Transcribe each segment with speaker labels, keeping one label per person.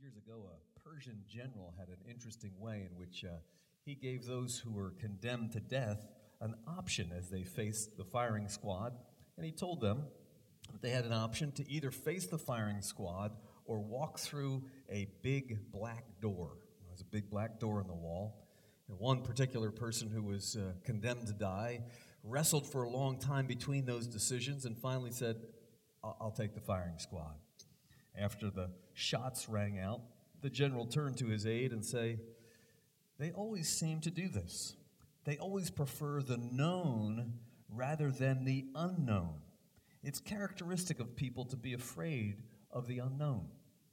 Speaker 1: Years ago, a Persian general had an interesting way in which he gave those who were condemned to death an option as they faced the firing squad. And he told them that they had an option to either face the firing squad or walk through a big black door. There was a big black door in the wall. And one particular person who was condemned to die wrestled for a long time between those decisions and finally said, I'll take the firing squad. After the shots rang out, the general turned to his aide and said, they always seem to do this. They always prefer the known rather than the unknown. It's characteristic of people to be afraid of the unknown.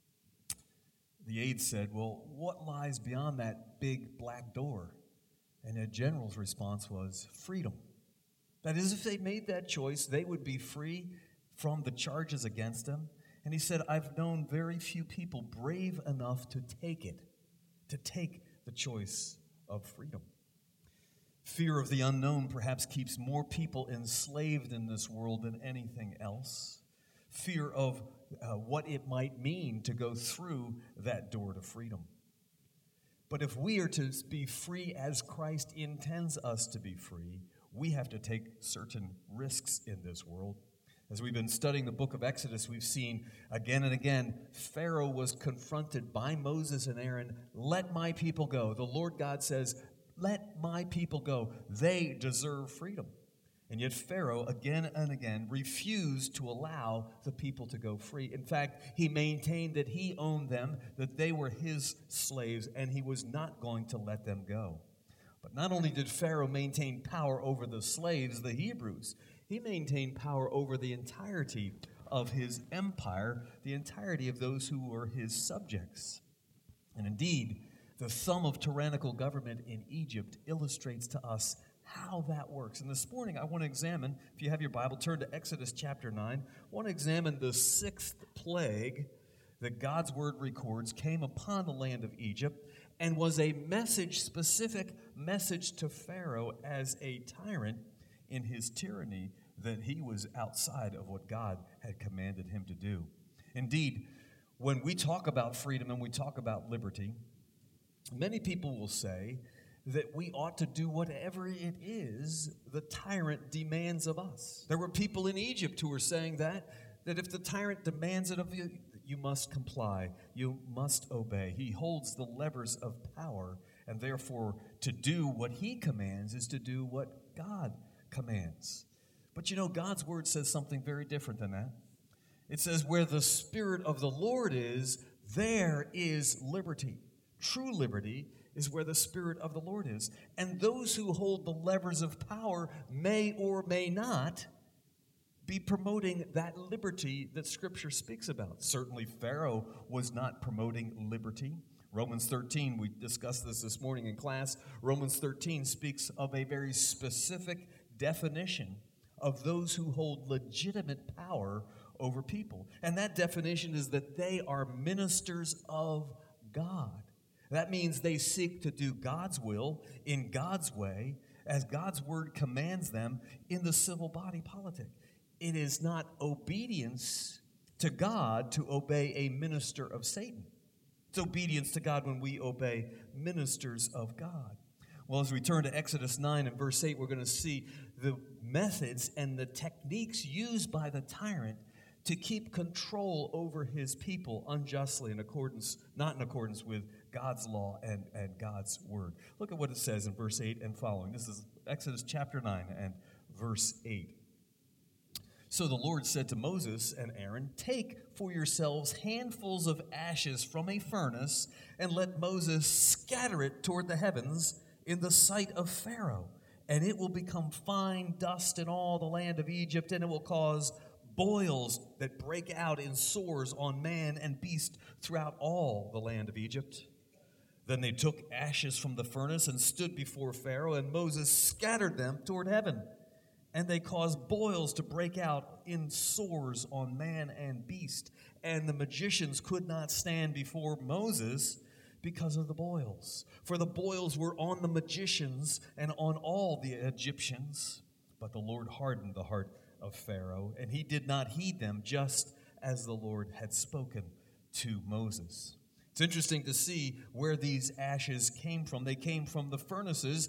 Speaker 1: The aide said, well, what lies beyond that big black door? And the general's response was freedom. That is, if they made that choice, they would be free from the charges against them. And he said, I've known very few people brave enough to take it, to take the choice of freedom. Fear of the unknown perhaps keeps more people enslaved in this world than anything else. Fear of what it might mean to go through that door to freedom. But if we are to be free as Christ intends us to be free, we have to take certain risks in this world. As we've been studying the book of Exodus, we've seen again and again, Pharaoh was confronted by Moses and Aaron, let my people go. The Lord God says, let my people go. They deserve freedom. And yet Pharaoh, again and again, refused to allow the people to go free. In fact, he maintained that he owned them, that they were his slaves, and he was not going to let them go. But not only did Pharaoh maintain power over the slaves, the Hebrews, he maintained power over the entirety of his empire, the entirety of those who were his subjects. And indeed, the thumb of tyrannical government in Egypt illustrates to us how that works. And this morning I want to examine, if you have your Bible, turn to Exodus chapter 9. I want to examine the sixth plague that God's word records came upon the land of Egypt and was a specific message to Pharaoh as a tyrant in his tyranny, that he was outside of what God had commanded him to do. Indeed, when we talk about freedom and we talk about liberty, many people will say that we ought to do whatever it is the tyrant demands of us. There were people in Egypt who were saying that if the tyrant demands it of you, you must comply, you must obey. He holds the levers of power, and therefore to do what he commands is to do what God commands. But you know, God's word says something very different than that. It says, where the Spirit of the Lord is, there is liberty. True liberty is where the Spirit of the Lord is. And those who hold the levers of power may or may not be promoting that liberty that Scripture speaks about. Certainly Pharaoh was not promoting liberty. Romans 13, we discussed this morning in class. Romans 13 speaks of a very specific definition of those who hold legitimate power over people. And that definition is that they are ministers of God. That means they seek to do God's will in God's way, as God's word commands them in the civil body politic. It is not obedience to God to obey a minister of Satan. It's obedience to God when we obey ministers of God. Well, as we turn to Exodus 9 and verse 8, we're going to see the methods and the techniques used by the tyrant to keep control over his people unjustly, not in accordance with God's law and God's word. Look at what it says in verse 8 and following. This is Exodus chapter 9 and verse 8. So the Lord said to Moses and Aaron, take for yourselves handfuls of ashes from a furnace, and let Moses scatter it toward the heavens in the sight of Pharaoh. And it will become fine dust in all the land of Egypt, and it will cause boils that break out in sores on man and beast throughout all the land of Egypt. Then they took ashes from the furnace and stood before Pharaoh, and Moses scattered them toward heaven. And they caused boils to break out in sores on man and beast. And the magicians could not stand before Moses because of the boils. For the boils were on the magicians and on all the Egyptians. But the Lord hardened the heart of Pharaoh, and he did not heed them, just as the Lord had spoken to Moses. It's interesting to see where these ashes came from. They came from the furnaces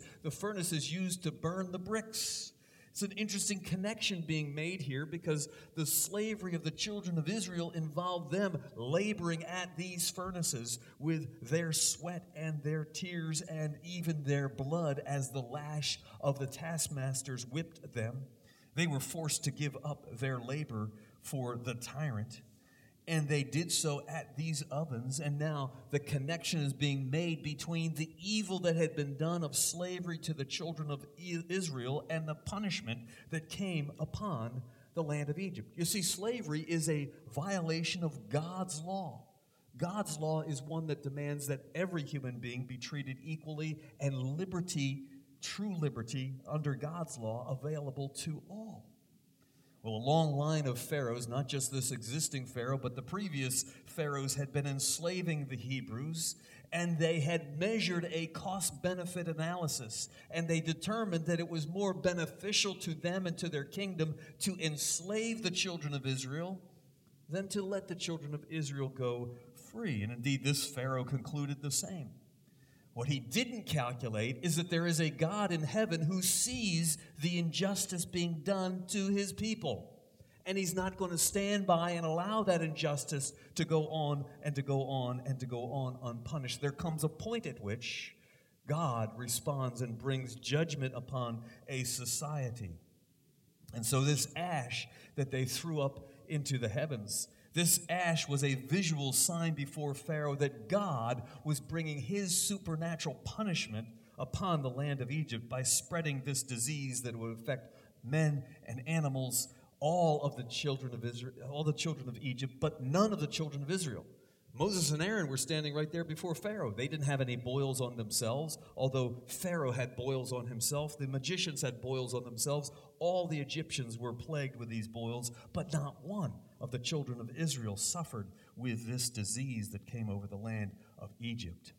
Speaker 1: used to burn the bricks. It's an interesting connection being made here because the slavery of the children of Israel involved them laboring at these furnaces with their sweat and their tears and even their blood as the lash of the taskmasters whipped them. They were forced to give up their labor for the tyrant. And they did so at these ovens, and now the connection is being made between the evil that had been done of slavery to the children of Israel and the punishment that came upon the land of Egypt. You see, slavery is a violation of God's law. God's law is one that demands that every human being be treated equally, and liberty, true liberty, under God's law, available to all. Well, a long line of pharaohs, not just this existing pharaoh, but the previous pharaohs had been enslaving the Hebrews, and they had measured a cost-benefit analysis, and they determined that it was more beneficial to them and to their kingdom to enslave the children of Israel than to let the children of Israel go free. And indeed, this pharaoh concluded the same. What he didn't calculate is that there is a God in heaven who sees the injustice being done to his people. And he's not going to stand by and allow that injustice to go on and to go on and to go on unpunished. There comes a point at which God responds and brings judgment upon a society. And so this ash that they threw up into the heavens, this ash was a visual sign before Pharaoh that God was bringing his supernatural punishment upon the land of Egypt by spreading this disease that would affect men and animals, all of the children of Israel, all the children of Egypt, but none of the children of Israel. Moses and Aaron were standing right there before Pharaoh. They didn't have any boils on themselves, although Pharaoh had boils on himself. The magicians had boils on themselves. All the Egyptians were plagued with these boils, but not one of the children of Israel suffered with this disease that came over the land of Egypt.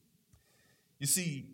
Speaker 1: You see,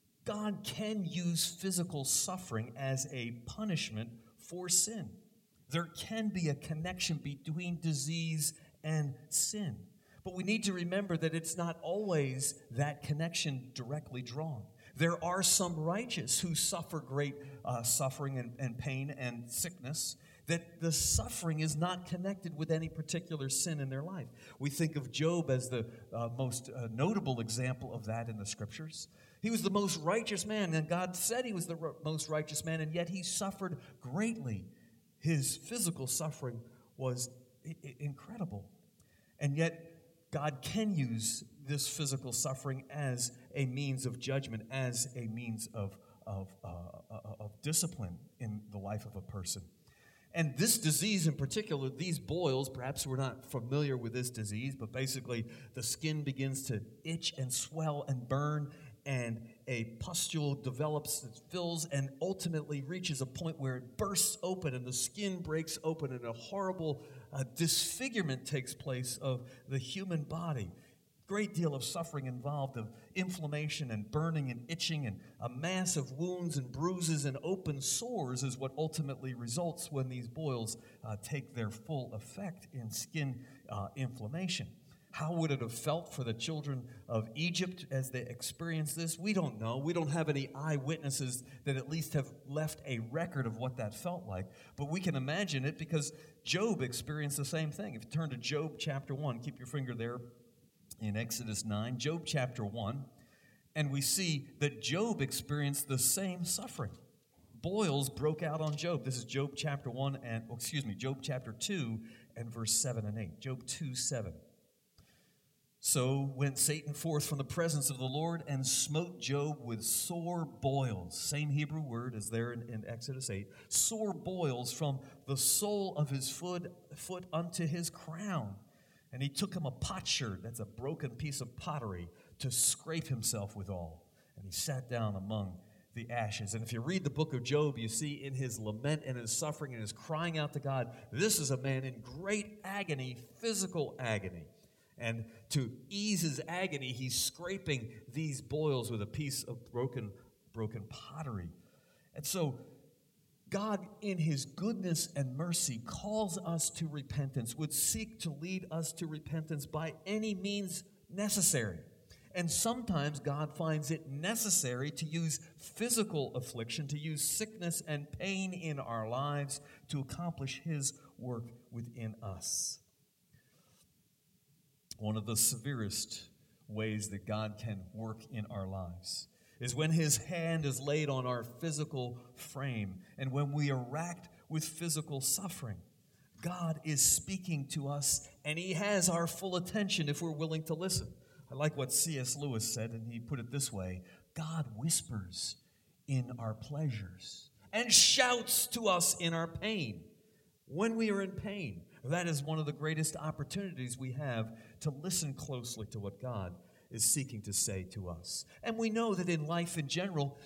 Speaker 1: God can use physical suffering as a punishment for sin. There can be a connection between disease and sin. But we need to remember that it's not always that connection directly drawn. There are some righteous who suffer great suffering and pain and sickness, that the suffering is not connected with any particular sin in their life. We think of Job as the most notable example of that in the Scriptures. He was the most righteous man, and God said he was the most righteous man, and yet he suffered greatly. His physical suffering was incredible. And yet, God can use this physical suffering as a means of judgment, as a means of discipline in the life of a person. And this disease in particular, these boils, perhaps we're not familiar with this disease, but basically the skin begins to itch and swell and burn, and a pustule develops, it fills, and ultimately reaches a point where it bursts open and the skin breaks open and a horrible disfigurement takes place of the human body. Great deal of suffering involved, of inflammation and burning and itching, and a mass of wounds and bruises and open sores is what ultimately results when these boils take their full effect in skin inflammation. How would it have felt for the children of Egypt as they experienced this? We don't know. We don't have any eyewitnesses that at least have left a record of what that felt like. But we can imagine it because Job experienced the same thing. If you turn to Job chapter 1, keep your finger there in Exodus 9, Job chapter 1, and we see that Job experienced the same suffering. Boils broke out on Job. This is Job chapter 1 and, Job chapter 2 and verse 7 and 8. Job 2:7. So went Satan forth from the presence of the Lord and smote Job with sore boils. Same Hebrew word as there in Exodus 8. Sore boils from the sole of his foot unto his crown. And he took him a potsherd, that's a broken piece of pottery, to scrape himself withal. And he sat down among the ashes. And if you read the book of Job, you see in his lament and his suffering and his crying out to God, this is a man in great agony, physical agony. And to ease his agony, he's scraping these boils with a piece of broken pottery. And so God, in his goodness and mercy, calls us to repentance, would seek to lead us to repentance by any means necessary. And sometimes God finds it necessary to use physical affliction, to use sickness and pain in our lives to accomplish His work within us. One of the severest ways that God can work in our lives is when His hand is laid on our physical frame and when we are racked with physical suffering. God is speaking to us, and He has our full attention if we're willing to listen. I like what C.S. Lewis said, and he put it this way: God whispers in our pleasures and shouts to us in our pain. When we are in pain, that is one of the greatest opportunities we have to listen closely to what God is seeking to say to us. And we know that in life in general,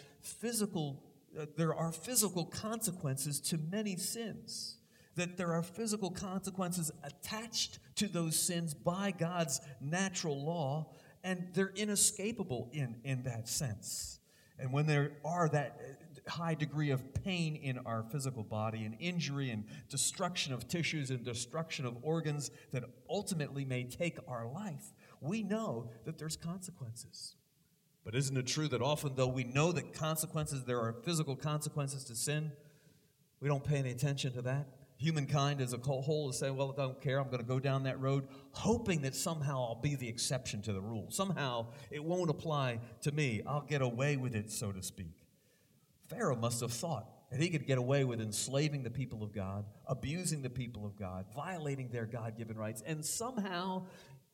Speaker 1: there are physical consequences to many sins. That there are physical consequences attached to those sins by God's natural law, and they're inescapable in that sense. And when there are that high degree of pain in our physical body, and injury and destruction of tissues and destruction of organs that ultimately may take our life, we know that there's consequences. But isn't it true that often, though we know that there are physical consequences to sin, we don't pay any attention to that? Humankind as a whole is saying, well, I don't care, I'm going to go down that road, hoping that somehow I'll be the exception to the rule. Somehow it won't apply to me. I'll get away with it, so to speak. Pharaoh must have thought that he could get away with enslaving the people of God, abusing the people of God, violating their God-given rights, and somehow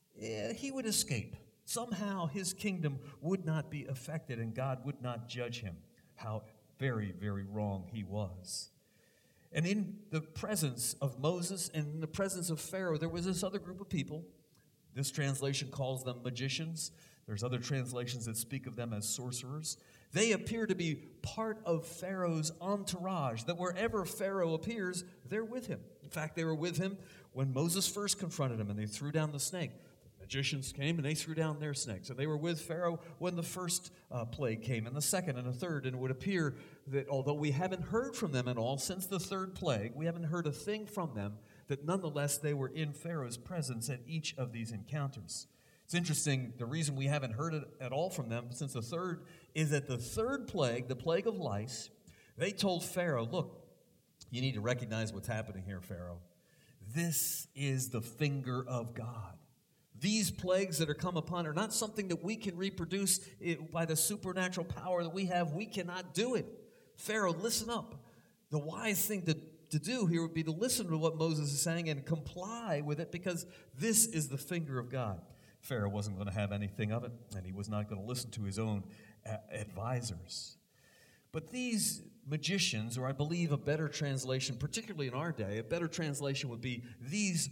Speaker 1: he would escape. Somehow his kingdom would not be affected and God would not judge him. How very, very wrong he was. And in the presence of Moses and in the presence of Pharaoh, there was this other group of people. This translation calls them magicians. There's other translations that speak of them as sorcerers. They appear to be part of Pharaoh's entourage, that wherever Pharaoh appears, they're with him. In fact, they were with him when Moses first confronted him and they threw down the snake. Magicians came and they threw down their snakes. And they were with Pharaoh when the first plague came, and the second and the third. And it would appear that although we haven't heard from them at all since the third plague, we haven't heard a thing from them, that nonetheless they were in Pharaoh's presence at each of these encounters. It's interesting, the reason we haven't heard it at all from them since the third is that the third plague, the plague of lice, they told Pharaoh, look, you need to recognize what's happening here, Pharaoh. This is the finger of God. These plagues that are come upon are not something that we can reproduce by the supernatural power that we have. We cannot do it. Pharaoh, listen up. The wise thing to do here would be to listen to what Moses is saying and comply with it, because this is the finger of God. Pharaoh wasn't going to have anything of it, and he was not going to listen to his own advisors. But these magicians, or I believe a better translation, particularly in our day, a better translation would be these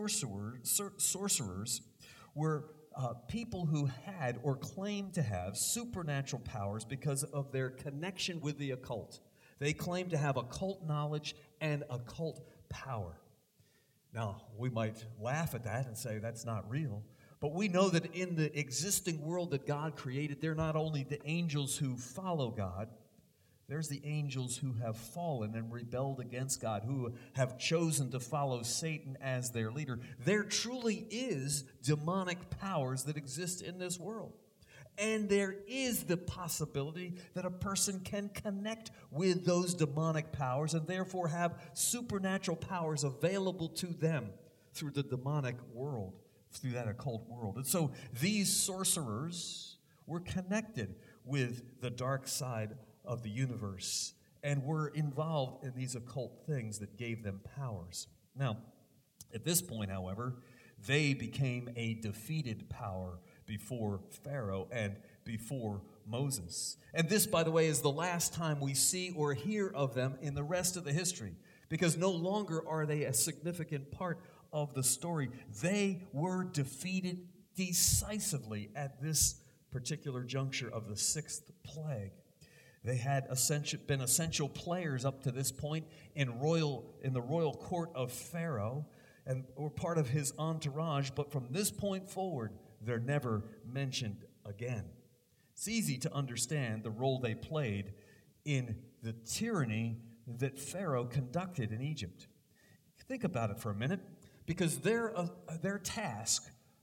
Speaker 1: sorcerers were people who had or claimed to have supernatural powers because of their connection with the occult. They claimed to have occult knowledge and occult power. Now, we might laugh at that and say that's not real, but we know that in the existing world that God created, they're not only the angels who follow God, there's the angels who have fallen and rebelled against God, who have chosen to follow Satan as their leader. There truly is demonic powers that exist in this world. And there is the possibility that a person can connect with those demonic powers and therefore have supernatural powers available to them through the demonic world, through that occult world. And so these sorcerers were connected with the dark side of the universe and were involved in these occult things that gave them powers. Now, at this point, however, they became a defeated power before Pharaoh and before Moses. And this, by the way, is the last time we see or hear of them in the rest of the history, because no longer are they a significant part of the story. They were defeated decisively at this particular juncture of the sixth plague. They had been essential players up to this point in the royal court of Pharaoh and were part of his entourage, but from this point forward, they're never mentioned again. It's easy to understand the role they played in the tyranny that Pharaoh conducted in Egypt. Think about it for a minute, because their task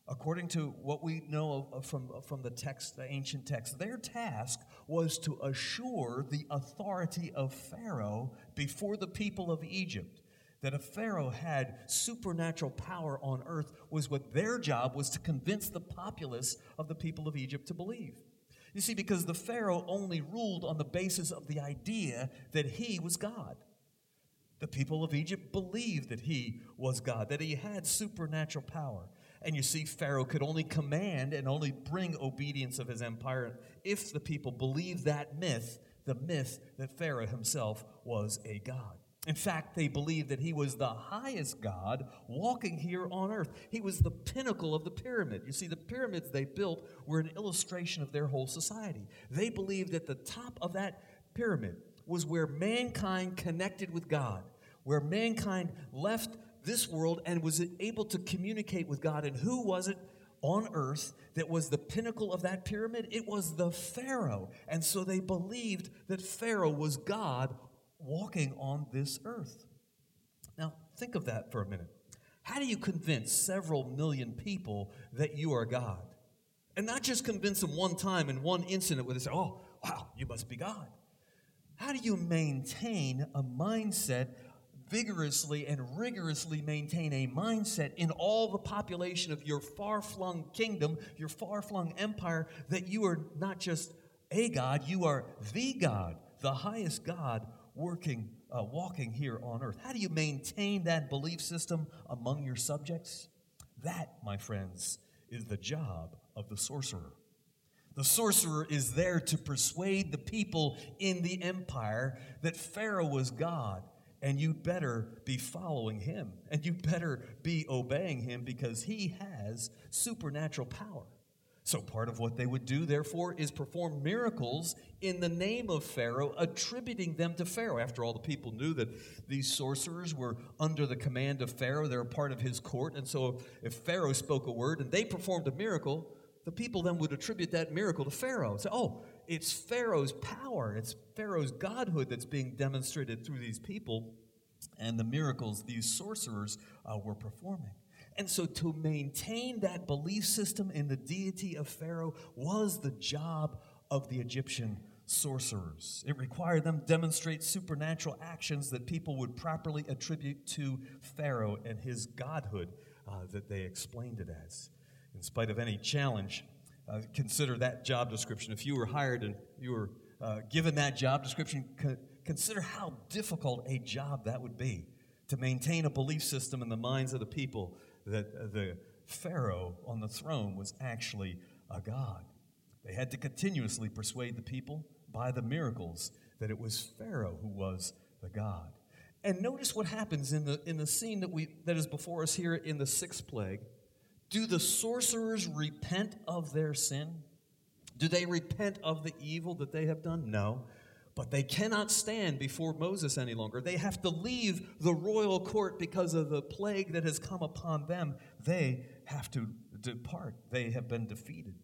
Speaker 1: According to what we know from the text, the ancient text, their task was to assure the authority of Pharaoh before the people of Egypt. That if Pharaoh had supernatural power on earth was what their job was to convince the populace of the people of Egypt to believe. You see, because the Pharaoh only ruled on the basis of the idea that he was God. The people of Egypt believed that he was God, that he had supernatural power. And you see, Pharaoh could only command and only bring obedience of his empire if the people believed that myth, the myth that Pharaoh himself was a god. In fact, they believed that he was the highest God walking here on earth. He was the pinnacle of the pyramid. You see, the pyramids they built were an illustration of their whole society. They believed that the top of that pyramid was where mankind connected with God, where mankind left this world and was able to communicate with God. And who was it on earth that was the pinnacle of that pyramid? It was the Pharaoh. And so they believed that Pharaoh was God walking on this earth. Now, think of that for a minute. How do you convince several million people that you are God? And not just convince them one time in one incident where they say, oh, wow, you must be God. How do you maintain a mindset, vigorously and rigorously maintain a mindset in all the population of your far-flung kingdom, your far-flung empire, that you are not just a God, you are the God, the highest God walking here on earth? How do you maintain that belief system among your subjects? That, my friends, is the job of the sorcerer. The sorcerer is there to persuade the people in the empire that Pharaoh was God, and you better be following him, and you better be obeying him because he has supernatural power. So part of what they would do, therefore, is perform miracles in the name of Pharaoh, attributing them to Pharaoh. After all, the people knew that these sorcerers were under the command of Pharaoh. They were part of his court. And so if Pharaoh spoke a word and they performed a miracle, the people then would attribute that miracle to Pharaoh. So, oh, it's Pharaoh's power. It's Pharaoh's godhood that's being demonstrated through these people and the miracles these sorcerers were performing. And so to maintain that belief system in the deity of Pharaoh was the job of the Egyptian sorcerers. It required them to demonstrate supernatural actions that people would properly attribute to Pharaoh and his godhood that they explained it as. In spite of any challenge, consider that job description. If you were hired and you were given that job description, consider how difficult a job that would be to maintain a belief system in the minds of the people that the Pharaoh on the throne was actually a god. They had to continuously persuade the people by the miracles that it was Pharaoh who was the god. And notice what happens in the scene that is before us here in the sixth plague. Do the sorcerers repent of their sin? Do they repent of the evil that they have done? No. But they cannot stand before Moses any longer. They have to leave the royal court because of the plague that has come upon them. They have to depart. They have been defeated.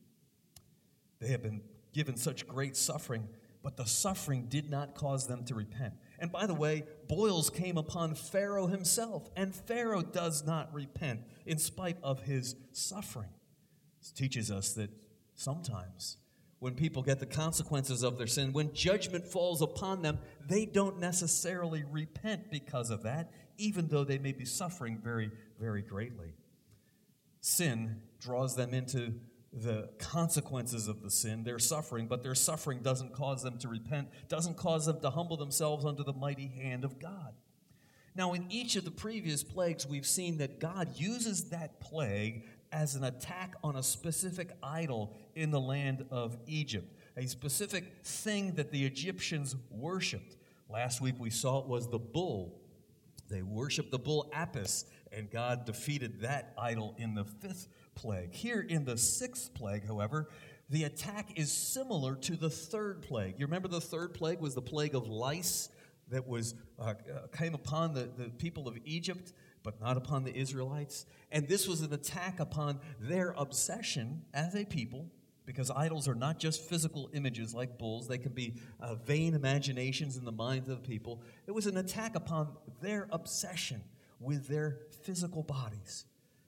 Speaker 1: They have been given such great suffering, but the suffering did not cause them to repent. And by the way, boils came upon Pharaoh himself, and Pharaoh does not repent in spite of his suffering. This teaches us that sometimes when people get the consequences of their sin, when judgment falls upon them, they don't necessarily repent because of that, even though they may be suffering very, very greatly. Sin draws them into the consequences of the sin, their suffering, but their suffering doesn't cause them to repent, doesn't cause them to humble themselves under the mighty hand of God. Now, in each of the previous plagues, we've seen that God uses that plague as an attack on a specific idol in the land of Egypt, a specific thing that the Egyptians worshipped. Last week we saw it was the bull. They worshiped the bull Apis, and God defeated that idol in the fifth plague. Here in the sixth plague, however, the attack is similar to the third plague. You remember the third plague was the plague of lice that came upon the people of Egypt, but not upon the Israelites. And this was an attack upon their obsession as a people, because idols are not just physical images like bulls. They can be vain imaginations in the minds of the people. It was an attack upon their obsession with their physical bodies.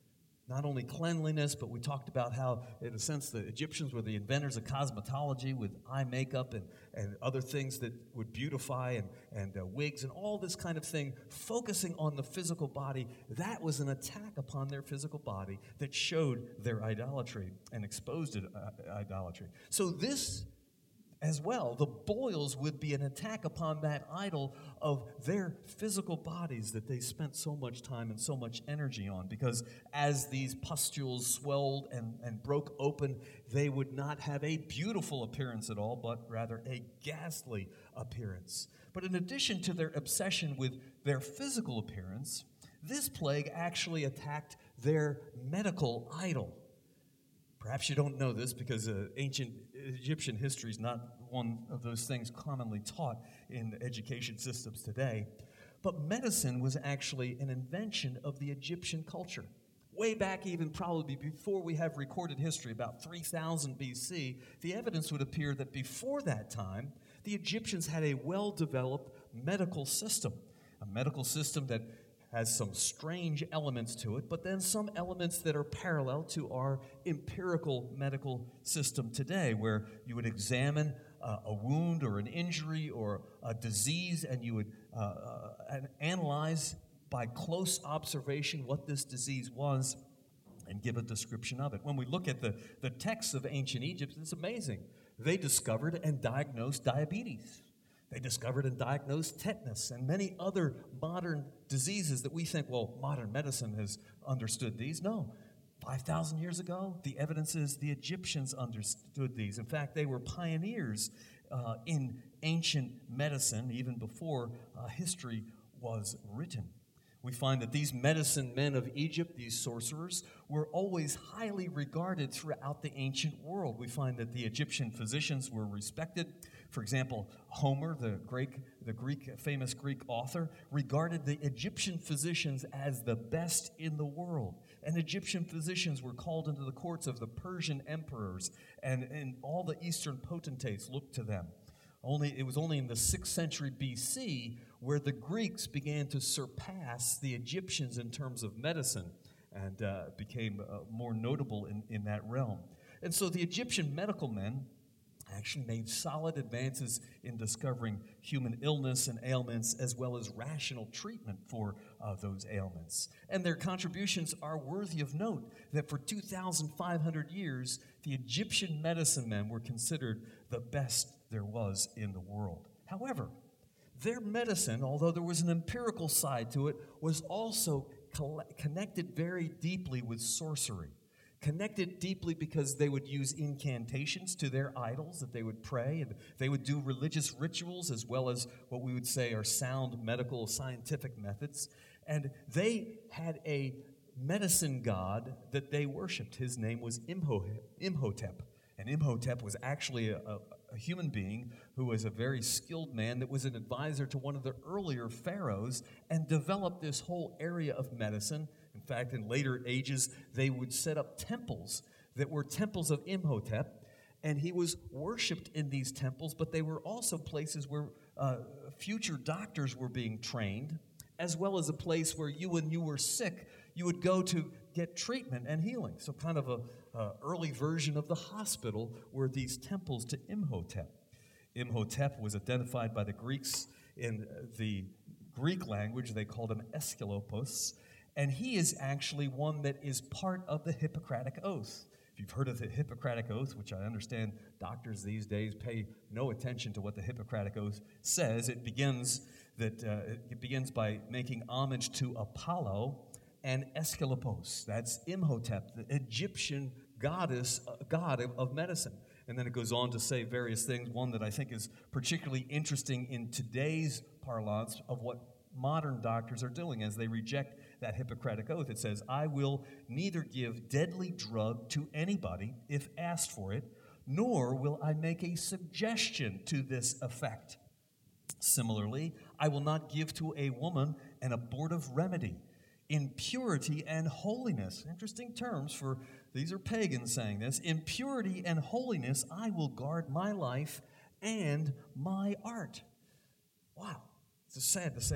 Speaker 1: not only cleanliness, but we talked about how, in a sense, the Egyptians were the inventors of cosmetology with eye makeup and other things that would beautify and wigs and all this kind of thing, focusing on the physical body. That was an attack upon their physical body that showed their idolatry and exposed idolatry. So this as well, the boils would be an attack upon that idol of their physical bodies that they spent so much time and so much energy on, because as these pustules swelled and broke open, they would not have a beautiful appearance at all, but rather a ghastly appearance. But in addition to their obsession with their physical appearance, this plague actually attacked their medical idol. Perhaps you don't know this because ancient Egyptian history is not one of those things commonly taught in education systems today. But medicine was actually an invention of the Egyptian culture. Way back, even probably before we have recorded history, about 3000 BC, the evidence would appear that before that time, the Egyptians had a well-developed medical system. A medical system that has some strange elements to it, but then some elements that are parallel to our empirical medical system today, where you would examine a wound or an injury or a disease, and you would analyze by close observation what this disease was and give a description of it. When we look at the texts of ancient Egypt, it's amazing. They discovered and diagnosed diabetes. They discovered and diagnosed tetanus and many other modern diseases that we think, well, modern medicine has understood these. No. 5,000 years ago, the evidence is the Egyptians understood these. In fact, they were pioneers in ancient medicine even before history was written. We find that these medicine men of Egypt, these sorcerers, were always highly regarded throughout the ancient world. We find that the Egyptian physicians were respected. For example, Homer, the famous Greek author, regarded the Egyptian physicians as the best in the world. And Egyptian physicians were called into the courts of the Persian emperors, and all the Eastern potentates looked to them. It was only in the 6th century BC where the Greeks began to surpass the Egyptians in terms of medicine and became more notable in that realm. And so the Egyptian medical men actually made solid advances in discovering human illness and ailments, as well as rational treatment for those ailments. And their contributions are worthy of note that for 2,500 years, the Egyptian medicine men were considered the best there was in the world. However, their medicine, although there was an empirical side to it, was also connected very deeply with sorcery. Connected deeply because they would use incantations to their idols that they would pray, and they would do religious rituals as well as what we would say are sound medical scientific methods. And they had a medicine god that they worshipped. His name was Imhotep. And Imhotep was actually a human being who was a very skilled man that was an advisor to one of the earlier pharaohs and developed this whole area of medicine. In fact, in later ages, they would set up temples that were temples of Imhotep, and he was worshipped in these temples, but they were also places where future doctors were being trained, as well as a place where when you were sick, you would go to get treatment and healing. So kind of a early version of the hospital were these temples to Imhotep. Imhotep was identified by the Greeks in the Greek language. They called him Aesculapius. And he is actually one that is part of the Hippocratic Oath. If you've heard of the Hippocratic Oath, which I understand doctors these days pay no attention to what the Hippocratic Oath says, it begins by making homage to Apollo and Aesculapius. That's Imhotep, the Egyptian god of medicine. And then it goes on to say various things. One that I think is particularly interesting in today's parlance of what modern doctors are doing as they reject that Hippocratic Oath. It says, I will neither give deadly drug to anybody if asked for it, nor will I make a suggestion to this effect. Similarly, I will not give to a woman an abortive remedy. In purity and holiness, interesting terms for these are pagans saying this. In purity and holiness, I will guard my life and my art. Wow. It's sad to say that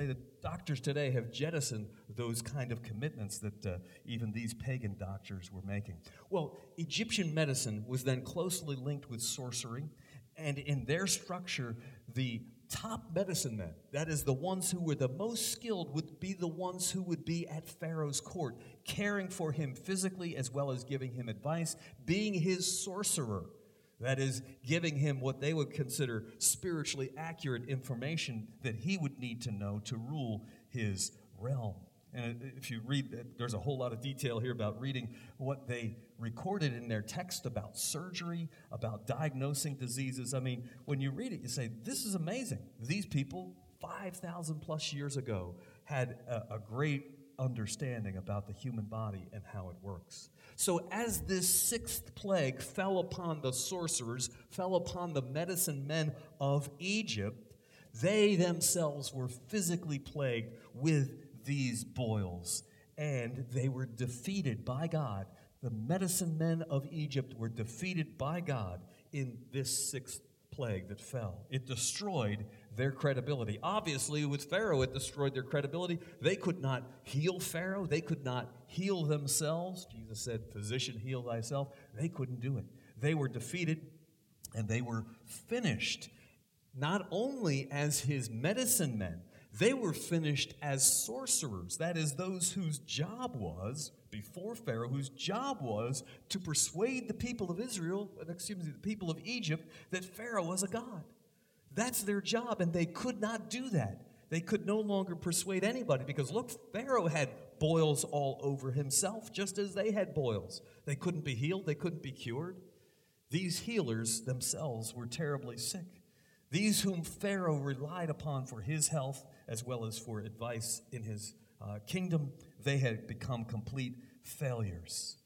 Speaker 1: Doctors today have jettisoned those kind of commitments that even these pagan doctors were making. Well, Egyptian medicine was then closely linked with sorcery, and in their structure, the top medicine men, that is, the ones who were the most skilled, would be the ones who would be at Pharaoh's court, caring for him physically as well as giving him advice, being his sorcerer. That is, giving him what they would consider spiritually accurate information that he would need to know to rule his realm. And if you read that, there's a whole lot of detail here about reading what they recorded in their text about surgery, about diagnosing diseases. I mean, when you read it, you say, this is amazing. These people, 5,000 plus years ago, had a great understanding about the human body and how it works. So as this sixth plague fell upon the sorcerers, fell upon the medicine men of Egypt, they themselves were physically plagued with these boils, and they were defeated by God. The medicine men of Egypt were defeated by God in this sixth plague that fell. It destroyed their credibility. Obviously, with Pharaoh, it destroyed their credibility. They could not heal Pharaoh. They could not heal themselves. Jesus said, physician, heal thyself. They couldn't do it. They were defeated, and they were finished, not only as his medicine men, they were finished as sorcerers. That is, those whose job was, before Pharaoh, whose job was to persuade the people of the people of Egypt, that Pharaoh was a god. That's their job, and they could not do that. They could no longer persuade anybody because, look, Pharaoh had boils all over himself, just as they had boils. They couldn't be healed. They couldn't be cured. These healers themselves were terribly sick. These whom Pharaoh relied upon for his health as well as for advice in his kingdom, they had become complete failures.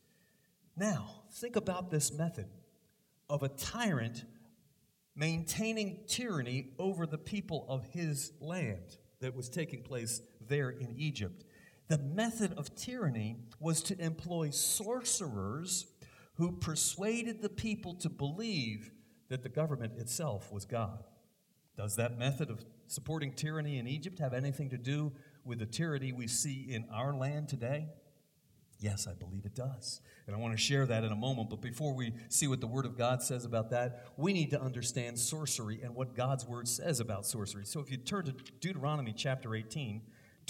Speaker 1: Now, think about this method of a tyrant maintaining tyranny over the people of his land that was taking place there in Egypt. The method of tyranny was to employ sorcerers who persuaded the people to believe that the government itself was God. Does that method of supporting tyranny in Egypt have anything to do with the tyranny we see in our land today? Yes, I believe it does. And I want to share that in a moment. But before we see what the Word of God says about that, we need to understand sorcery and what God's Word says about sorcery. So if you turn to Deuteronomy chapter 18,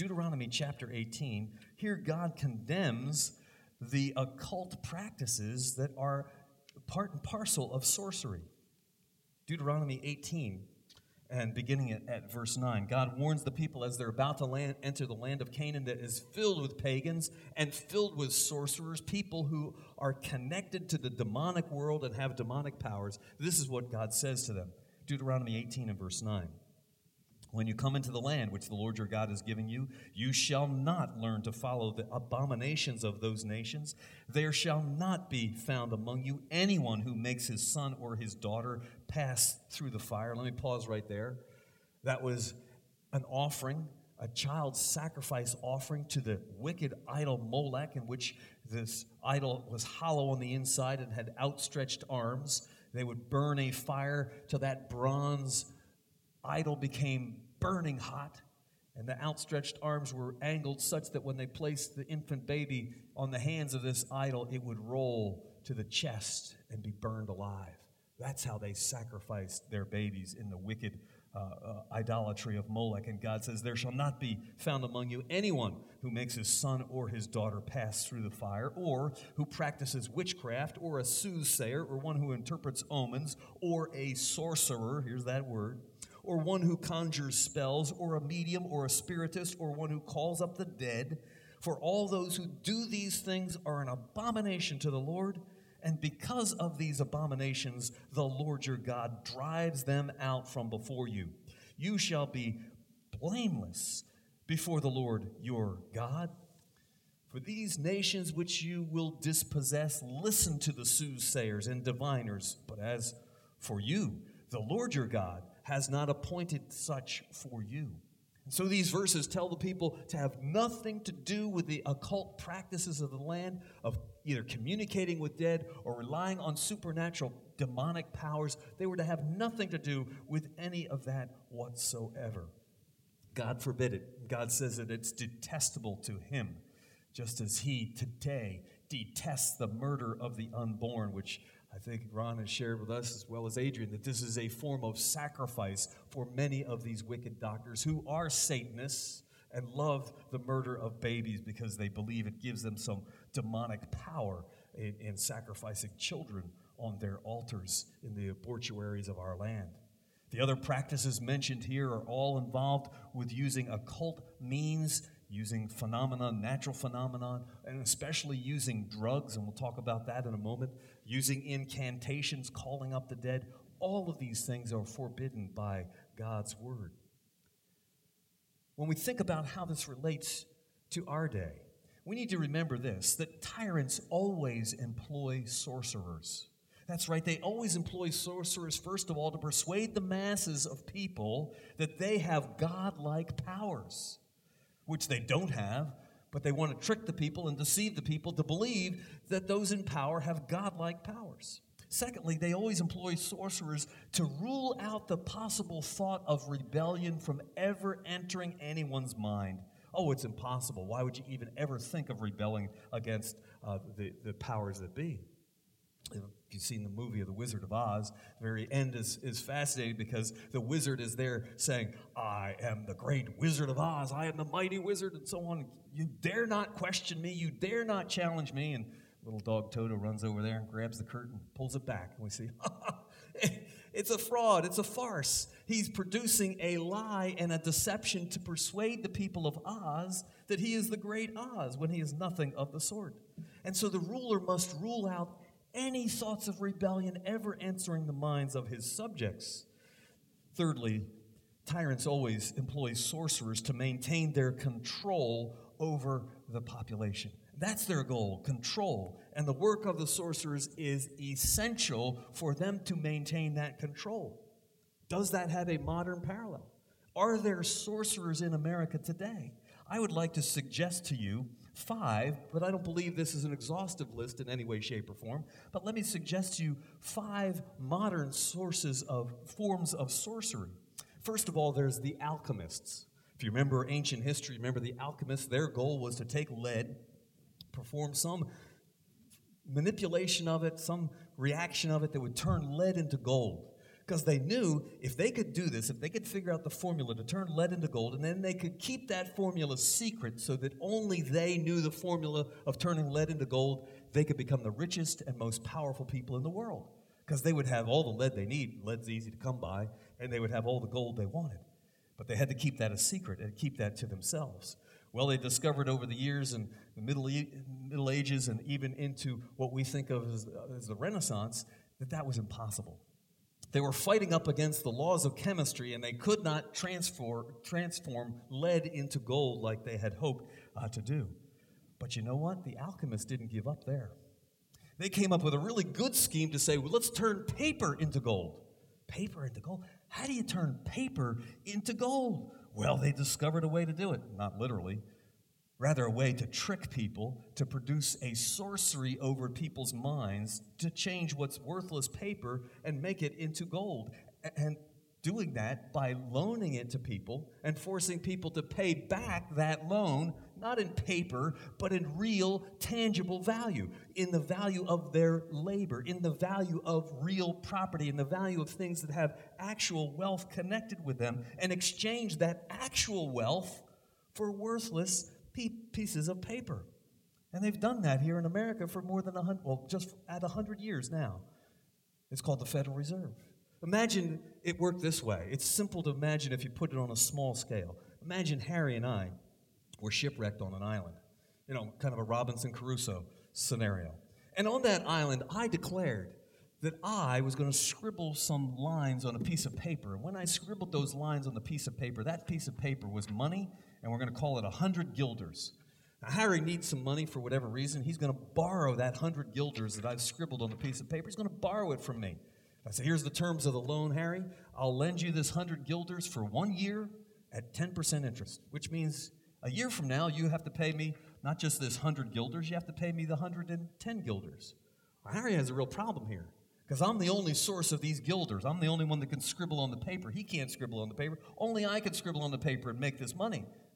Speaker 1: here God condemns the occult practices that are part and parcel of sorcery. Deuteronomy 18. And beginning at verse 9, God warns the people as they're about to enter the land of Canaan that is filled with pagans and filled with sorcerers, people who are connected to the demonic world and have demonic powers. This is what God says to them. Deuteronomy 18 and verse 9. When you come into the land which the Lord your God is giving you, you shall not learn to follow the abominations of those nations. There shall not be found among you anyone who makes his son or his daughter pass through the fire. Let me pause right there. That was an offering, a child sacrifice offering to the wicked idol Molech, in which this idol was hollow on the inside and had outstretched arms. They would burn a fire till that bronze idol became burning hot, and the outstretched arms were angled such that when they placed the infant baby on the hands of this idol, it would roll to the chest and be burned alive. That's how they sacrificed their babies in the wicked idolatry of Molech. And God says, there shall not be found among you anyone who makes his son or his daughter pass through the fire, or who practices witchcraft, or a soothsayer, or one who interprets omens, or a sorcerer, here's that word, or one who conjures spells, or a medium, or a spiritist, or one who calls up the dead. For all those who do these things are an abomination to the Lord, and because of these abominations, the Lord your God drives them out from before you. You shall be blameless before the Lord your God. For these nations which you will dispossess, listen to the soothsayers and diviners. But as for you, the Lord your God has not appointed such for you. And so these verses tell the people to have nothing to do with the occult practices of the land, of either communicating with dead or relying on supernatural demonic powers. They were to have nothing to do with any of that whatsoever. God forbid it. God says that it's detestable to him, just as he today detests the murder of the unborn, which I think Ron has shared with us, as well as Adrian, that this is a form of sacrifice for many of these wicked doctors who are Satanists and love the murder of babies because they believe it gives them some demonic power in sacrificing children on their altars in the abortuaries of our land. The other practices mentioned here are all involved with using occult means, using phenomenon, natural phenomenon, and especially using drugs, and we'll talk about that in a moment, using incantations, calling up the dead. All of these things are forbidden by God's word. When we think about how this relates to our day, we need to remember this, that tyrants always employ sorcerers. That's right, they always employ sorcerers, first of all, to persuade the masses of people that they have godlike powers, which they don't have, but they want to trick the people and deceive the people to believe that those in power have godlike powers. Secondly, they always employ sorcerers to rule out the possible thought of rebellion from ever entering anyone's mind. Oh, it's impossible. Why would you even ever think of rebelling against the powers that be? If you've seen the movie of The Wizard of Oz, the very end is fascinating because the wizard is there saying, I am the great Wizard of Oz, I am the mighty wizard, and so on. You dare not question me, you dare not challenge me. And little dog Toto runs over there and grabs the curtain, pulls it back, and we see, it's a fraud, it's a farce. He's producing a lie and a deception to persuade the people of Oz that he is the great Oz when he is nothing of the sort. And so the ruler must rule out any thoughts of rebellion ever entering the minds of his subjects. Thirdly, tyrants always employ sorcerers to maintain their control over the population. That's their goal, control. And the work of the sorcerers is essential for them to maintain that control. Does that have a modern parallel? Are there sorcerers in America today? I would like to suggest to you 5, but I don't believe this is an exhaustive list in any way, shape, or form. But let me suggest to you 5 modern forms of sorcery. First of all, there's the alchemists. If you remember ancient history, remember the alchemists, their goal was to take lead, perform some manipulation of it, some reaction of it that would turn lead into gold. Because they knew if they could do this, if they could figure out the formula to turn lead into gold, and then they could keep that formula secret so that only they knew the formula of turning lead into gold, they could become the richest and most powerful people in the world. Because they would have all the lead they need. Lead's easy to come by, and they would have all the gold they wanted. But they had to keep that a secret and keep that to themselves. Well, they discovered over the years in the Middle Ages and even into what we think of as the Renaissance that was impossible. They were fighting up against the laws of chemistry, and they could not transform lead into gold like they had hoped to do. But you know what? The alchemists didn't give up there. They came up with a really good scheme to say, well, let's turn paper into gold. Paper into gold? How do you turn paper into gold? Well, they discovered a way to do it. Not literally. Rather, a way to trick people, to produce a sorcery over people's minds, to change what's worthless paper and make it into gold. And doing that by loaning it to people and forcing people to pay back that loan, not in paper, but in real, tangible value, in the value of their labor, in the value of real property, in the value of things that have actual wealth connected with them, and exchange that actual wealth for worthless pieces of paper. And they've done that here in America for more than 100 years now. It's called the Federal Reserve. Imagine it worked this way. It's simple to imagine if you put it on a small scale. Imagine Harry and I were shipwrecked on an island, kind of a Robinson Crusoe scenario. And on that island, I declared that I was going to scribble some lines on a piece of paper. And when I scribbled those lines on the piece of paper, that piece of paper was money, and we're going to call it 100 guilders. Now, Harry needs some money for whatever reason. He's going to borrow that 100 guilders that I've scribbled on the piece of paper. He's going to borrow it from me. I said, here's the terms of the loan, Harry. I'll lend you this 100 guilders for 1 year at 10% interest, which means a year from now, you have to pay me not just this 100 guilders, you have to pay me the 110 guilders. Well, Harry has a real problem here because I'm the only source of these guilders. I'm the only one that can scribble on the paper. He can't scribble on the paper. Only I can scribble on the paper and make this money.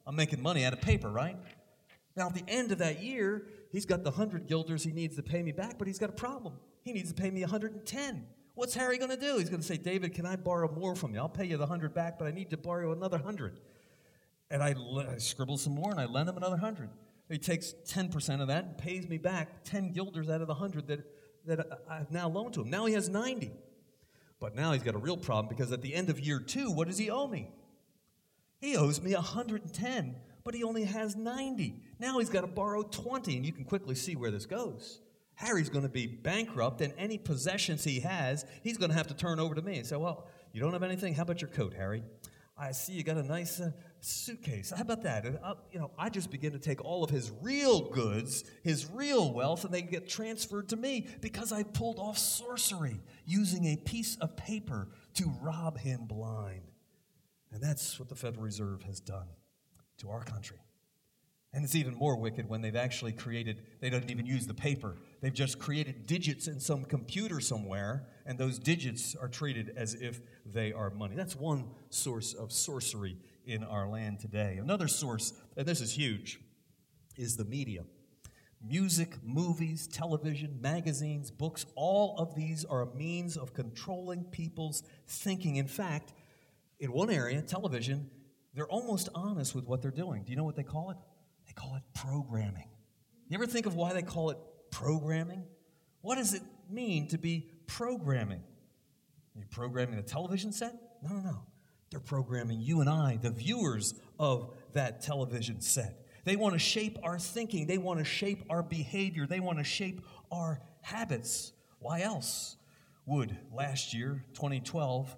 Speaker 1: I'm making money out of paper, right? Now, at the end of that year, he's got the 100 guilders he needs to pay me back, but he's got a problem. He needs to pay me 110. What's Harry going to do? He's going to say, David, can I borrow more from you? I'll pay you the 100 back, but I need to borrow another 100. And I scribble some more, and I lend him another 100. He takes 10% of that and pays me back 10 guilders out of the 100 that I've now loaned to him. Now he has 90. But now he's got a real problem, because at the end of year 2, what does he owe me? He owes me 110, but he only has 90. Now he's got to borrow 20, and you can quickly see where this goes. Harry's going to be bankrupt, and any possessions he has, he's going to have to turn over to me and say, well, you don't have anything? How about your coat, Harry? I see you got a nice suitcase. How about that? And I just begin to take all of his real goods, his real wealth, and they get transferred to me because I pulled off sorcery using a piece of paper to rob him blind. And that's what the Federal Reserve has done to our country. And it's even more wicked when they've actually they don't even use the paper. They've just created digits in some computer somewhere, and those digits are treated as if they are money. That's one source of sorcery in our land today. Another source, and this is huge, is the media. Music, movies, television, magazines, books, all of these are a means of controlling people's thinking. In fact, in one area, television, they're almost honest with what they're doing. Do you know what they call it? They call it programming. You ever think of why they call it programming? What does it mean to be programming? Are you programming a television set? No. They're programming you and I, the viewers of that television set. They want to shape our thinking. They want to shape our behavior. They want to shape our habits. Why else would last year, 2012,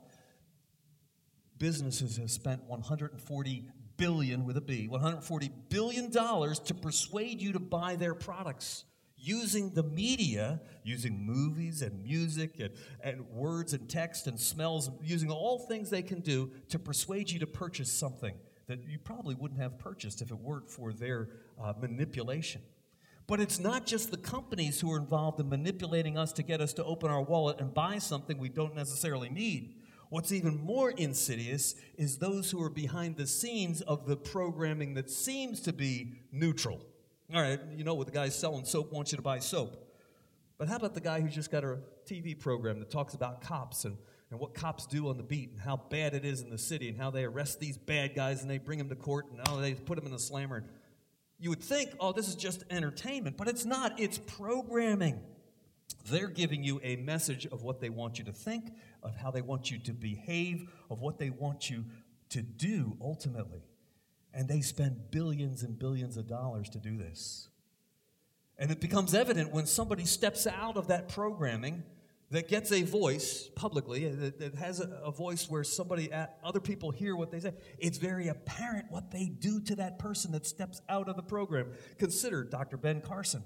Speaker 1: businesses have spent $140 billion with a B, $140 billion to persuade you to buy their products, using the media, using movies and music and words and text and smells, using all things they can do to persuade you to purchase something that you probably wouldn't have purchased if it weren't for their manipulation. But it's not just the companies who are involved in manipulating us to get us to open our wallet and buy something we don't necessarily need. What's even more insidious is those who are behind the scenes of the programming that seems to be neutral. All right, what the guy selling soap wants you to buy soap. But how about the guy who's just got a TV program that talks about cops and what cops do on the beat and how bad it is in the city and how they arrest these bad guys and they bring them to court and how they put them in the slammer. You would think, this is just entertainment, but it's not. It's programming. They're giving you a message of what they want you to think, of how they want you to behave, of what they want you to do ultimately. And they spend billions and billions of dollars to do this. And it becomes evident when somebody steps out of that programming that gets a voice publicly, that has a voice where other people hear what they say. It's very apparent what they do to that person that steps out of the program. Consider Dr. Ben Carson.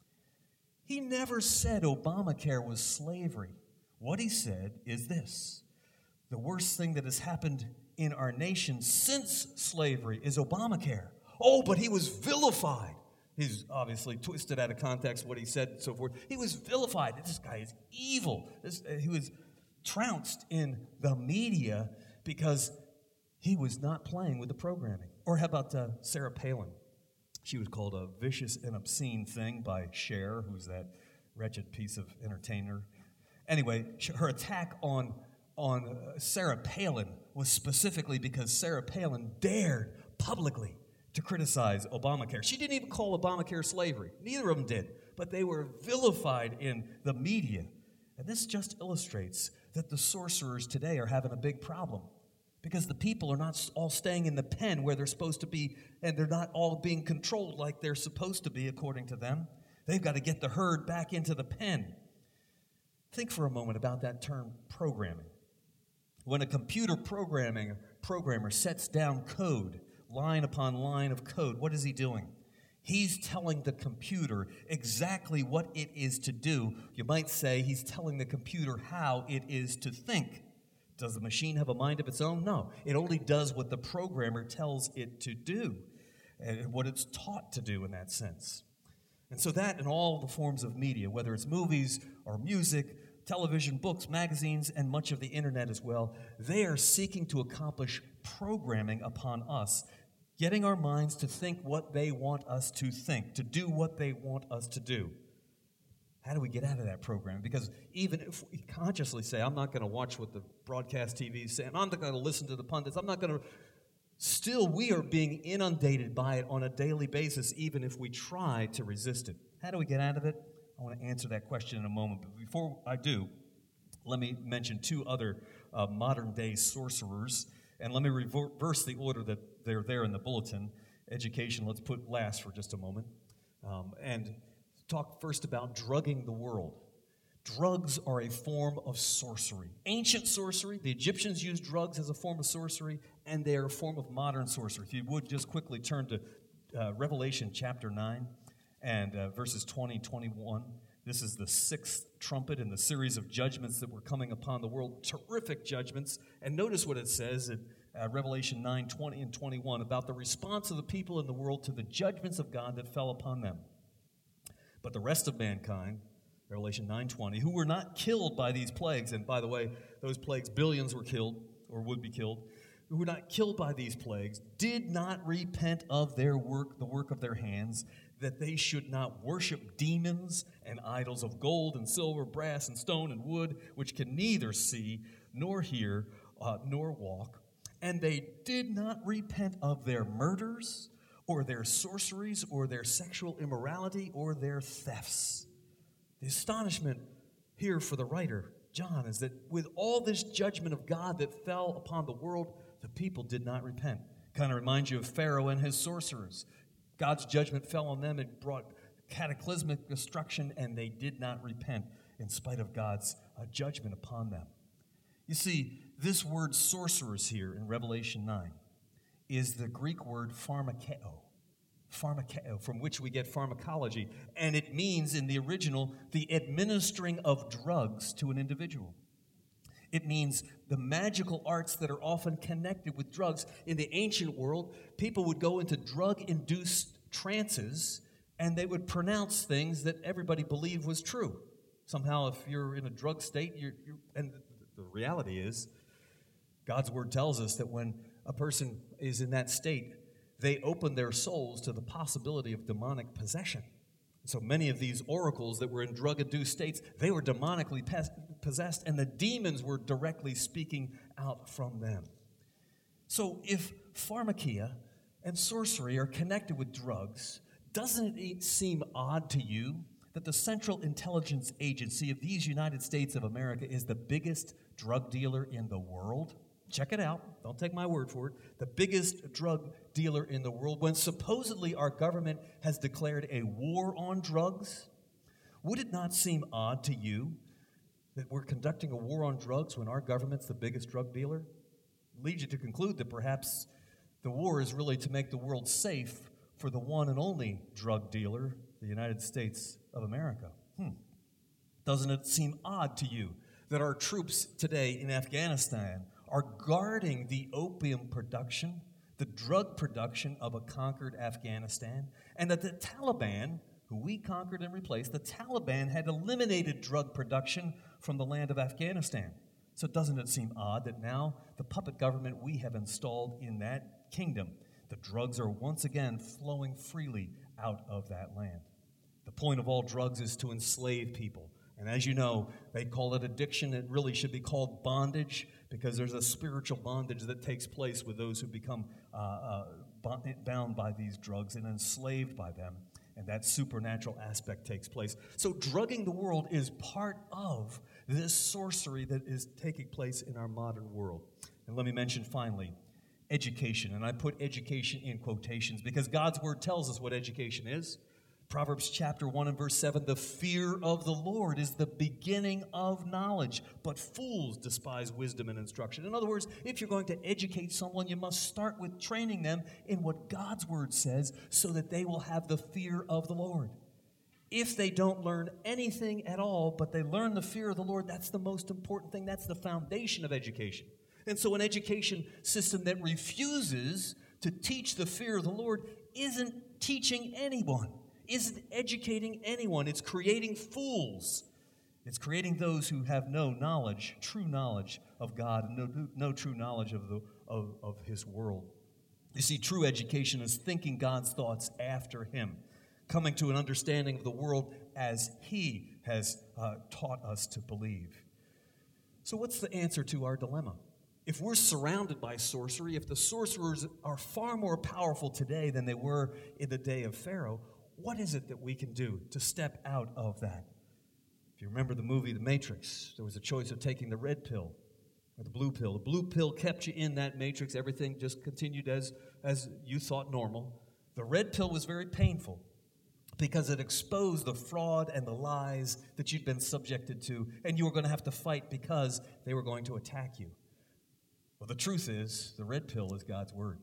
Speaker 1: He never said Obamacare was slavery. What he said is this: the worst thing that has happened in our nation since slavery is Obamacare. Oh, but he was vilified. He's obviously twisted out of context what he said and so forth. He was vilified. This guy is evil. He was trounced in the media because he was not playing with the programming. Or how about Sarah Palin? She was called a vicious and obscene thing by Cher, who's that wretched piece of entertainer. Anyway, her attack on Sarah Palin was specifically because Sarah Palin dared publicly to criticize Obamacare. She didn't even call Obamacare slavery. Neither of them did. But they were vilified in the media. And this just illustrates that the sorcerers today are having a big problem, because the people are not all staying in the pen where they're supposed to be, and they're not all being controlled like they're supposed to be according to them. They've got to get the herd back into the pen. Think for a moment about that term programming. When a computer programmer sets down code, line upon line of code, what is he doing? He's telling the computer exactly what it is to do. You might say he's telling the computer how it is to think. Does the machine have a mind of its own? No. It only does what the programmer tells it to do, and what it's taught to do in that sense. And so that in all the forms of media, whether it's movies or music, television, books, magazines, and much of the internet as well, they are seeking to accomplish programming upon us. getting our minds to think what they want us to think, to do what they want us to do. How do we get out of that program? Because even if we consciously say, I'm not going to watch what the broadcast TV is saying, I'm not going to listen to the pundits, I'm not going to, still we are being inundated by it on a daily basis, even if we try to resist it. How do we get out of it? I want to answer that question in a moment. But before I do, let me mention two other modern-day sorcerers, and let me reverse the order that they're there in the bulletin. Education, let's put last for just a moment, and talk first about drugging the world. Drugs are a form of sorcery. Ancient sorcery, the Egyptians used drugs as a form of sorcery, and they are a form of modern sorcery. If you would just quickly turn to Revelation chapter 9 and verses 20 and 21. This is the sixth trumpet in the series of judgments that were coming upon the world. Terrific judgments. And notice what it says in Revelation 9, 20 and 21 about the response of the people in the world to the judgments of God that fell upon them. But the rest of mankind, Revelation 9:20, who were not killed by these plagues, and by the way, those plagues, billions were killed or would be killed, who were not killed by these plagues, did not repent of their work, the work of their hands, that they should not worship demons and idols of gold and silver, brass and stone and wood, which can neither see nor hear nor walk. And they did not repent of their murders or their sorceries or their sexual immorality or their thefts. The astonishment here for the writer, John, is that with all this judgment of God that fell upon the world, the people did not repent. Kind of reminds you of Pharaoh and his sorcerers. God's judgment fell on them and brought cataclysmic destruction, and they did not repent in spite of God's judgment upon them. You see, this word sorcerers here in Revelation 9 is the Greek word pharmakeo, from which we get pharmacology, and it means in the original the administering of drugs to an individual. It means the magical arts that are often connected with drugs. In the ancient world, people would go into drug-induced trances, and they would pronounce things that everybody believed was true. Somehow, if you're in a drug state, and the reality is, God's word tells us that when a person is in that state, they open their souls to the possibility of demonic possession. So many of these oracles that were in drug-induced states, they were demonically possessed, and the demons were directly speaking out from them. So if pharmakia and sorcery are connected with drugs, doesn't it seem odd to you that the Central Intelligence Agency of these United States of America is the biggest drug dealer in the world? Check it out. Don't take my word for it. The biggest drug dealer in the world, when supposedly our government has declared a war on drugs. Would it not seem odd to you that we're conducting a war on drugs when our government's the biggest drug dealer? It leads you to conclude that perhaps the war is really to make the world safe for the one and only drug dealer, the United States of America. Doesn't it seem odd to you that our troops today in Afghanistan are guarding the opium production, the drug production of a conquered Afghanistan, and that the Taliban, who we conquered and replaced, the Taliban had eliminated drug production from the land of Afghanistan? So doesn't it seem odd that now the puppet government we have installed in that kingdom, the drugs are once again flowing freely out of that land? The point of all drugs is to enslave people. And as you know, they call it addiction. It really should be called bondage, because there's a spiritual bondage that takes place with those who become bound by these drugs and enslaved by them. And that supernatural aspect takes place. So drugging the world is part of this sorcery that is taking place in our modern world. And let me mention finally, education. And I put education in quotations because God's word tells us what education is. Proverbs chapter 1 and verse 7, the fear of the Lord is the beginning of knowledge, but fools despise wisdom and instruction. In other words, if you're going to educate someone, you must start with training them in what God's word says so that they will have the fear of the Lord. If they don't learn anything at all, but they learn the fear of the Lord, that's the most important thing. That's the foundation of education. And so an education system that refuses to teach the fear of the Lord isn't teaching anyone. Isn't educating anyone. It's creating fools. It's creating those who have no knowledge, true knowledge of God, and no true knowledge of His world. You see, true education is thinking God's thoughts after him, coming to an understanding of the world as he has taught us to believe. So what's the answer to our dilemma? If we're surrounded by sorcery, if the sorcerers are far more powerful today than they were in the day of Pharaoh, what is it that we can do to step out of that? If you remember the movie The Matrix, there was a choice of taking the red pill or the blue pill. The blue pill kept you in that matrix. Everything just continued as you thought normal. The red pill was very painful because it exposed the fraud and the lies that you'd been subjected to, and you were going to have to fight because they were going to attack you. Well, the truth is, the red pill is God's Word.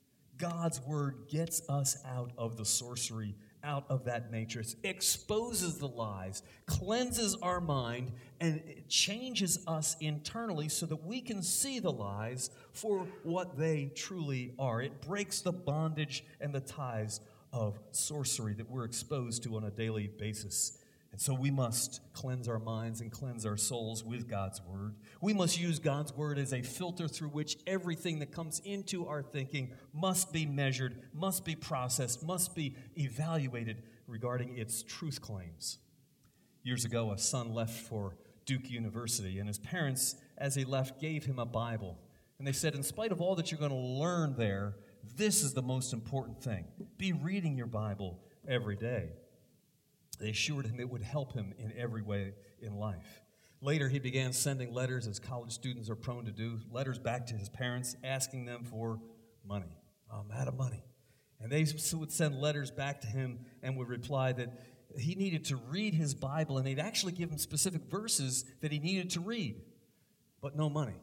Speaker 1: God's Word gets us out of the sorcery, out of that matrix, exposes the lies, cleanses our mind, and it changes us internally so that we can see the lies for what they truly are. It breaks the bondage and the ties of sorcery that we're exposed to on a daily basis. And so we must cleanse our minds and cleanse our souls with God's Word. We must use God's Word as a filter through which everything that comes into our thinking must be measured, must be processed, must be evaluated regarding its truth claims. Years ago, a son left for Duke University, and his parents, as he left, gave him a Bible. And they said, in spite of all that you're going to learn there, this is the most important thing. Be reading your Bible every day. They assured him it would help him in every way in life. Later, he began sending letters, as college students are prone to do, letters back to his parents, asking them for money. I'm out of money. And they would send letters back to him and would reply that he needed to read his Bible, and they'd actually give him specific verses that he needed to read, but no money.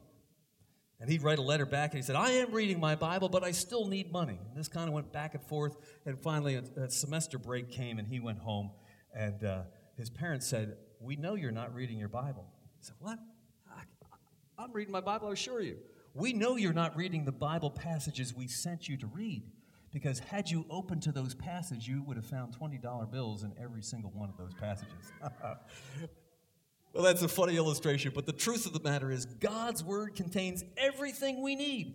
Speaker 1: And he'd write a letter back, and he said, I am reading my Bible, but I still need money. And this kind of went back and forth, and finally a semester break came, and he went home. And his parents said, we know you're not reading your Bible. He said, what? I'm reading my Bible, I assure you. We know you're not reading the Bible passages we sent you to read, because had you opened to those passages, you would have found $20 bills in every single one of those passages. Well, that's a funny illustration, but the truth of the matter is God's Word contains everything we need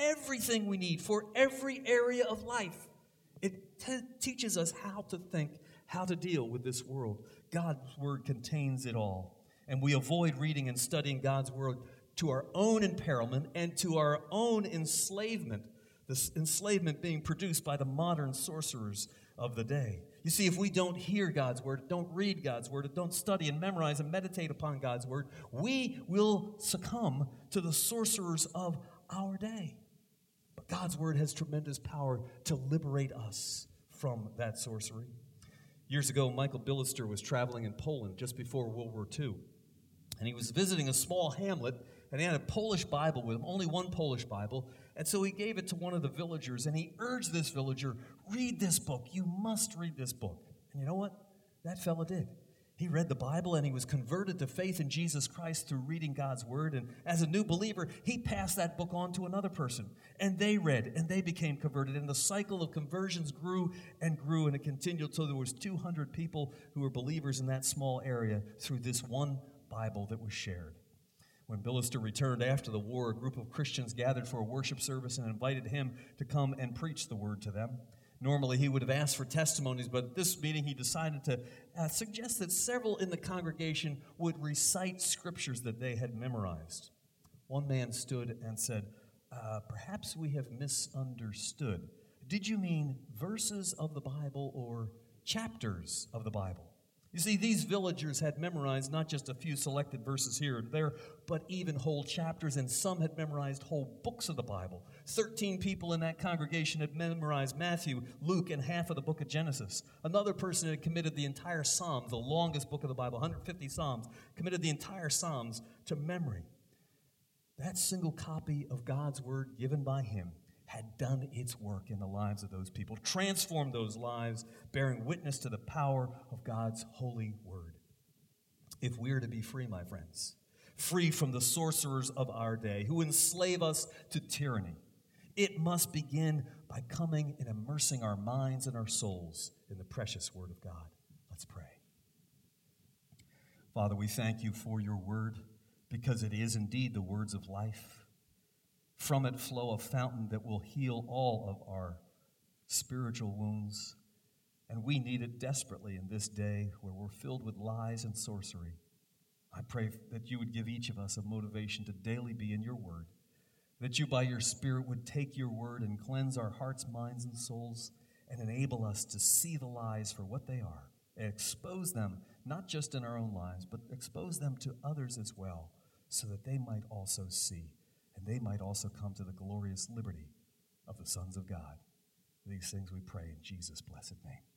Speaker 1: for every area of life. It teaches us how to think, how to deal with this world. God's Word contains it all. And we avoid reading and studying God's Word to our own imperilment and to our own enslavement, this enslavement being produced by the modern sorcerers of the day. You see, if we don't hear God's Word, don't read God's Word, don't study and memorize and meditate upon God's Word, we will succumb to the sorcerers of our day. But God's Word has tremendous power to liberate us from that sorcery. Years ago, Michael Billister was traveling in Poland just before World War II. And he was visiting a small hamlet, and he had a Polish Bible with him, only one Polish Bible. And so he gave it to one of the villagers, and he urged this villager, read this book. You must read this book. And you know what? That fella did. He read the Bible, and he was converted to faith in Jesus Christ through reading God's Word. And as a new believer, he passed that book on to another person. And they read, and they became converted. And the cycle of conversions grew, and it continued until there was 200 people who were believers in that small area through this one Bible that was shared. When Billister returned after the war, a group of Christians gathered for a worship service and invited him to come and preach the Word to them. Normally, he would have asked for testimonies, but at this meeting, he decided to suggest that several in the congregation would recite scriptures that they had memorized. One man stood and said, perhaps we have misunderstood. Did you mean verses of the Bible or chapters of the Bible? You see, these villagers had memorized not just a few selected verses here and there, but even whole chapters, and some had memorized whole books of the Bible. 13 people in that congregation had memorized Matthew, Luke, and half of the book of Genesis. Another person had committed the entire Psalms, the longest book of the Bible, 150 Psalms, committed the entire Psalms to memory. That single copy of God's Word given by him had done its work in the lives of those people, transformed those lives, bearing witness to the power of God's holy Word. If we are to be free, my friends, free from the sorcerers of our day who enslave us to tyranny, it must begin by coming and immersing our minds and our souls in the precious Word of God. Let's pray. Father, we thank you for your Word because it is indeed the words of life. From it flow a fountain that will heal all of our spiritual wounds. And we need it desperately in this day where we're filled with lies and sorcery. I pray that you would give each of us a motivation to daily be in your word, that you by your Spirit would take your word and cleanse our hearts, minds, and souls, and enable us to see the lies for what they are, and expose them, not just in our own lives, but expose them to others as well, so that they might also see, and they might also come to the glorious liberty of the sons of God. These things we pray in Jesus' blessed name.